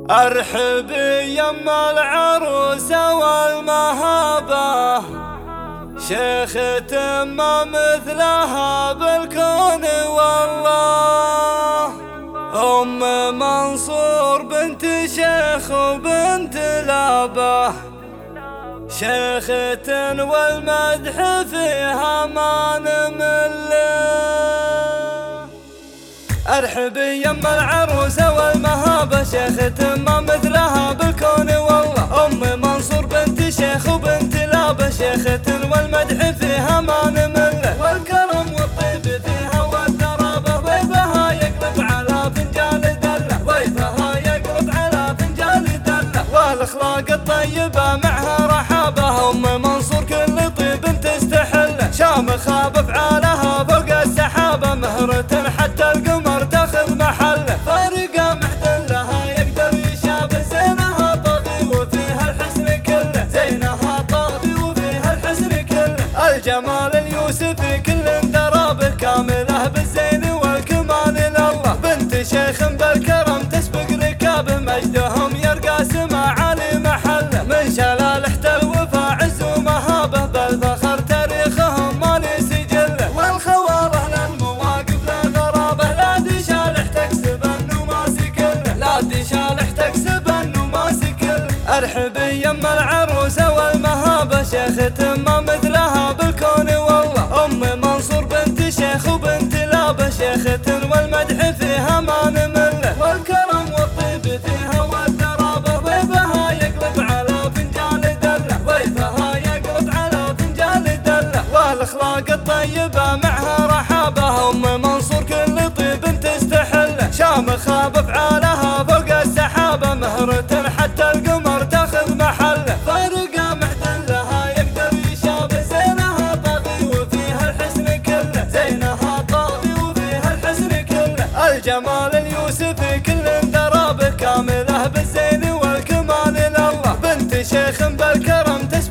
ارحب يما العروسة والمهابة، شيخة ما مثلها بالكون والله. ام منصور بنت شيخ وبنت لابه، شيخة والمدح فيها ما نمل. ارحب يما العروسة والمهابة، شيخة ما مثلها بالكون والله. ام منصور بنت شيخ وبنت لابه، شيخة والمدح فيها ما نمل. والكرم والطيب فيها والثرابة، ضيفها يقلب على فنجان دلة، ضيفها يقلب على فنجان دلة. والاخلاق الطيبة معها رحابة، ام منصور كل طيب تستحله. شامخة بافعالها فوق السحابة، مهرة حتى القمر تاخذ محله. فارقة محتلها يقدر يشابه، زينها طاغي وفيها الحسن كله، زينها طاغي وفيها الحسن كله. الجمال اليوسفي كل درابه، كامله بالزين والكمال لله. بنت شيخ بالكرم تسبق ركابه، مجدهم يرقى سما عالي محله. من شلالحة الوفا عز ومهابه، بالفخر تاريخهم ما لي سجله. والخواره للمواقف لا غرابه، لا تشالح تكسب النماس كله، لا تشالح تكسب النماس كله. ارحب يما العروسة والمهابة، شيخة ما مثلها بالكون والله. ام منصور بنت شيخ وبنت لابه، شيخة والمدح فيها ما نمل. والكرم والطيب فيها والثرابة، ضيفها يقلب على فنجان دلة، ضيفها يقلب على فنجان دلة. والاخلاق الطيبة معها رحابة، ام منصور كل طيب تستحله. شامخة بافعالها فوق السحابة، مهرة حتى القمر تاخذ محله. فارقة محتلها يقدر يشابه، زينها طاغي وفيها الحسن كله، زينها طاغي وفيها الحسن كله. الجمال اليوسفي كل درابه، كامله بالزين والكمال لله. بنت شيخ بالكرم تسبق